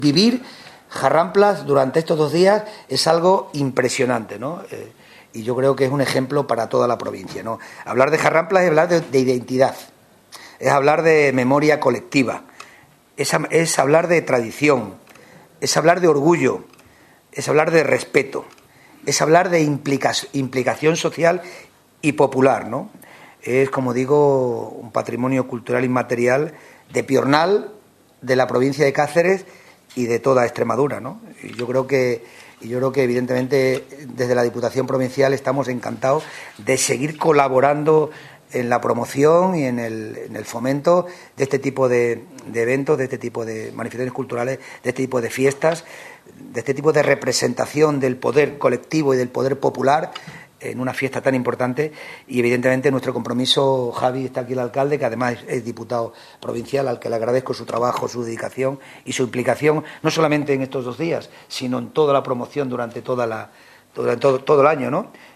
Vivir Jarramplas durante estos 2 días es algo impresionante, ¿no? Y yo creo que es un ejemplo para toda la provincia, ¿no? Hablar de Jarramplas es hablar de identidad, es hablar de memoria colectiva, es hablar de tradición, es hablar de orgullo, es hablar de respeto, es hablar de implicación social y popular, ¿no? Es, como digo, un patrimonio cultural inmaterial de Piornal, de la provincia de Cáceres y de toda Extremadura, ¿no? Y yo creo que evidentemente desde la Diputación Provincial estamos encantados de seguir colaborando en la promoción y en el fomento de este tipo de eventos, de este tipo de manifestaciones culturales, de este tipo de fiestas, de este tipo de representación del poder colectivo y del poder popular en una fiesta tan importante. Y evidentemente nuestro compromiso, Javi, está aquí el alcalde, que además es diputado provincial, al que le agradezco su trabajo, su dedicación y su implicación, no solamente en estos 2 días, sino en toda la promoción durante todo el año, ¿no?